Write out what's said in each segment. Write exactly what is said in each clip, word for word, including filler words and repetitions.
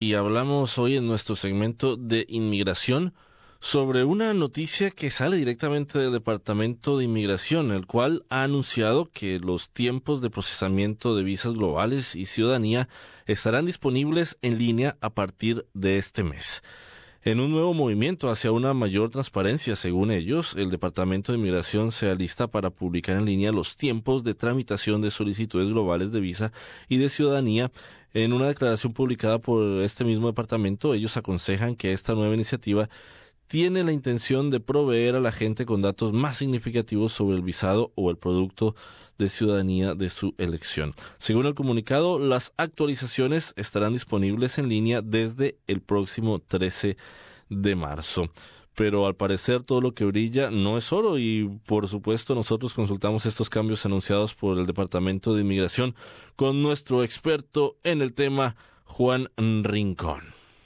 Y hablamos hoy en nuestro segmento de inmigración sobre una noticia que sale directamente del Departamento de Inmigración, el cual ha anunciado que los tiempos de procesamiento de visas globales y ciudadanía estarán disponibles en línea a partir de este mes. En un nuevo movimiento hacia una mayor transparencia, según ellos, el Departamento de Inmigración se alista para publicar en línea los tiempos de tramitación de solicitudes globales de visa y de ciudadanía. En una declaración publicada por este mismo departamento, ellos aconsejan que esta nueva iniciativa tiene la intención de proveer a la gente con datos más significativos sobre el visado o el producto de ciudadanía de su elección. Según el comunicado, las actualizaciones estarán disponibles en línea desde el próximo trece de marzo. Pero al parecer todo lo que brilla no es oro y por supuesto nosotros consultamos estos cambios anunciados por el Departamento de Inmigración con nuestro experto en el tema, Juan Rincón.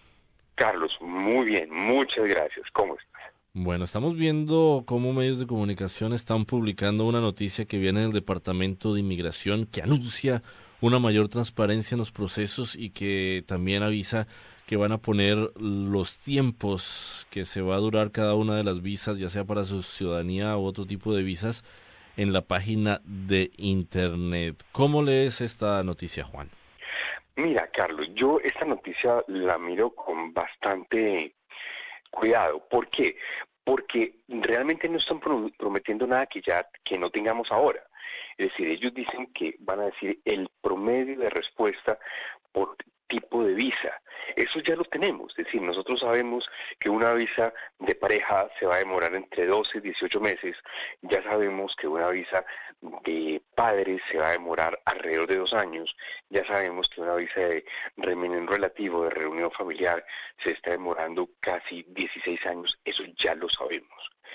Carlos, muy bien, muchas gracias. ¿Cómo estás? Bueno, estamos viendo cómo medios de comunicación están publicando una noticia que viene del Departamento de Inmigración que anuncia una mayor transparencia en los procesos y que también avisa que van a poner los tiempos que se va a durar cada una de las visas, ya sea para su ciudadanía u otro tipo de visas, en la página de Internet. ¿Cómo lees esta noticia, Juan? Mira, Carlos, yo esta noticia la miro con bastante cuidado. ¿Por qué? Porque realmente no están pro- prometiendo nada que ya que no tengamos ahora. Es decir, ellos dicen que van a decir el promedio de respuesta por tipo de visa. Eso ya lo tenemos. Es decir, nosotros sabemos que una visa de pareja se va a demorar entre doce y dieciocho meses. Ya sabemos que una visa de padres se va a demorar alrededor de dos años. Ya sabemos que una visa de régimen relativo, de reunión familiar, se está demorando casi dieciséis años. Eso ya lo sabemos.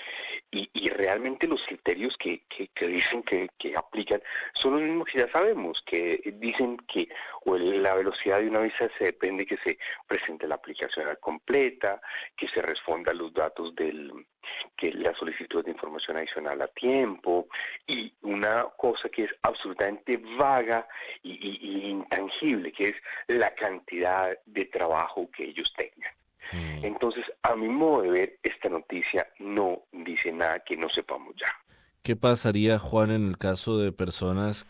Y, y realmente los criterios que, que, que dicen que, que aplican son los mismos que ya sabemos, que dicen que o el, la velocidad de una visa se depende que se presente la aplicación completa, que se responda a los datos del que la solicitud de información adicional a tiempo, y una cosa que es absolutamente vaga y, y, y intangible, que es la cantidad de trabajo que ellos tengan. Entonces, a mi modo de ver, esta noticia no dice nada que no sepamos ya. ¿Qué pasaría, Juan, en el caso de personas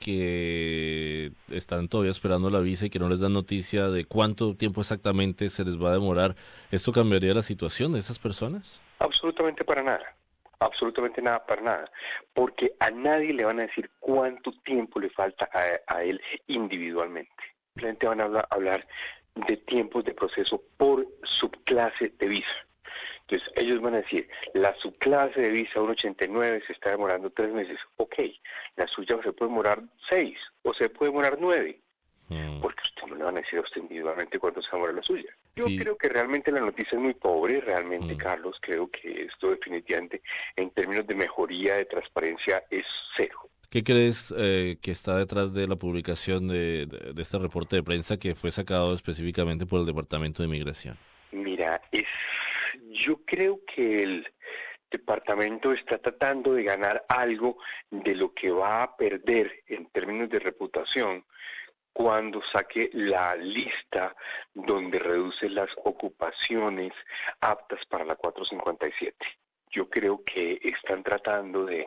que están todavía esperando la visa y que no les dan noticia de cuánto tiempo exactamente se les va a demorar? ¿Esto cambiaría la situación de esas personas? Absolutamente para nada. Absolutamente nada, para nada. Porque a nadie le van a decir cuánto tiempo le falta a, a él individualmente. Simplemente van a hablar, hablar de tiempos de proceso por subclase de visa. Entonces, ellos van a decir, la subclase de visa ciento ochenta y nueve se está demorando tres meses. Ok, la suya se puede demorar seis o se puede demorar nueve. Mm. Porque usted no le van a decir a usted individualmente cuánto se demora la suya. Yo sí. creo que realmente la noticia es muy pobre, realmente, mm. Carlos, creo que esto definitivamente, en términos de mejoría de transparencia, es cero. ¿Qué crees eh, que está detrás de la publicación de, de, de este reporte de prensa que fue sacado específicamente por el Departamento de Inmigración? Mira, es, yo creo que el departamento está tratando de ganar algo de lo que va a perder en términos de reputación cuando saque la lista donde reduce las ocupaciones aptas para la cuatrocientos cincuenta y siete. Yo creo que están tratando de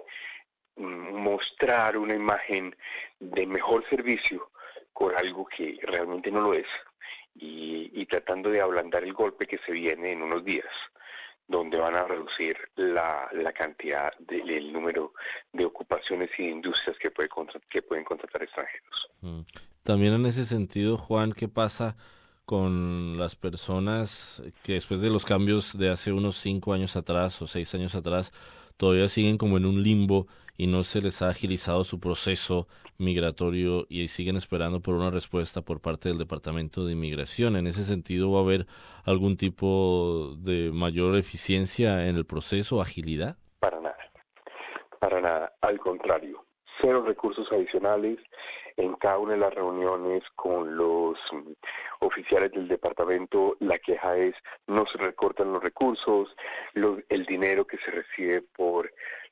mostrar una imagen de mejor servicio por algo que realmente no lo es y, y tratando de ablandar el golpe que se viene en unos días, donde van a reducir la, la cantidad del de, número de ocupaciones y de industrias que, puede que pueden contratar extranjeros. También en ese sentido, Juan, ¿qué pasa con las personas que después de los cambios de hace unos cinco años atrás o seis años atrás todavía siguen como en un limbo y no se les ha agilizado su proceso migratorio y siguen esperando por una respuesta por parte del Departamento de Inmigración? En ese sentido, ¿va a haber algún tipo de mayor eficiencia en el proceso, agilidad? Para nada, para nada, al contrario, cero recursos adicionales en cada una de las reuniones con los um, oficiales del departamento. La queja es no se recortan los recursos, los, el dinero que se recibe por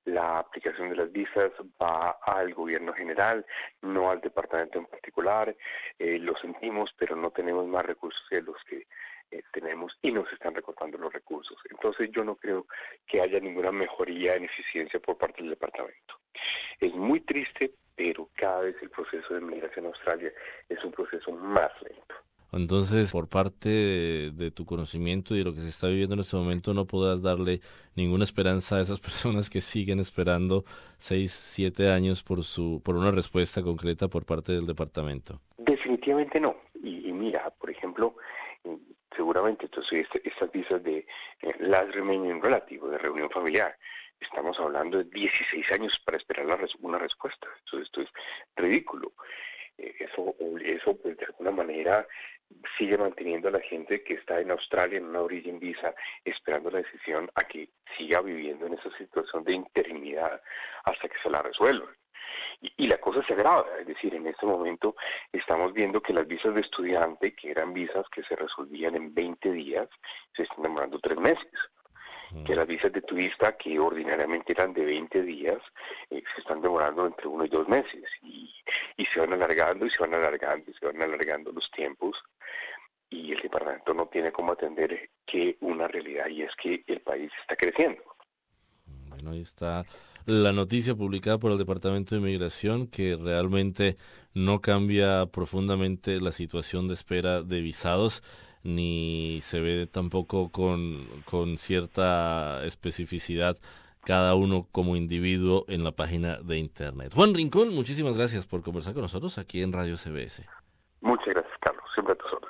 La aplicación de las visas va al gobierno general, no al departamento en particular. Eh, lo sentimos, pero no tenemos más recursos que los que eh, tenemos y nos están recortando los recursos. Entonces yo no creo que haya ninguna mejoría en eficiencia por parte del departamento. Es muy triste, pero cada vez el proceso de migración a Australia es un proceso más lento. Entonces, por parte de, de tu conocimiento y de lo que se está viviendo en este momento, no podrás darle ninguna esperanza a esas personas que siguen esperando seis, siete años por su, por una respuesta concreta por parte del departamento. Definitivamente no. Y, y mira, por ejemplo, seguramente entonces estas visas de eh, last remaining relative, de reunión familiar, estamos hablando de dieciséis años para esperar la res- una respuesta. Entonces esto es ridículo. Eh, eso, eso pues de alguna manera sigue manteniendo a la gente que está en Australia en una origin visa esperando la decisión a que siga viviendo en esa situación de interinidad hasta que se la resuelvan. Y, y la cosa se agrava, es decir, en este momento estamos viendo que las visas de estudiante, que eran visas que se resolvían en veinte días, se están demorando tres meses. Que las visas de turista, que ordinariamente eran de veinte días, eh, se están demorando entre uno y dos meses. Y, y se van alargando y se van alargando y se van alargando los tiempos. Y el departamento no tiene cómo atender que una realidad, y es que el país está creciendo. Bueno, ahí está la noticia publicada por el Departamento de Inmigración, que realmente no cambia profundamente la situación de espera de visados, ni se ve tampoco con, con cierta especificidad cada uno como individuo en la página de Internet. Juan Rincón, muchísimas gracias por conversar con nosotros aquí en Radio C B S. Muchas gracias, Carlos. Siempre a tus órdenes.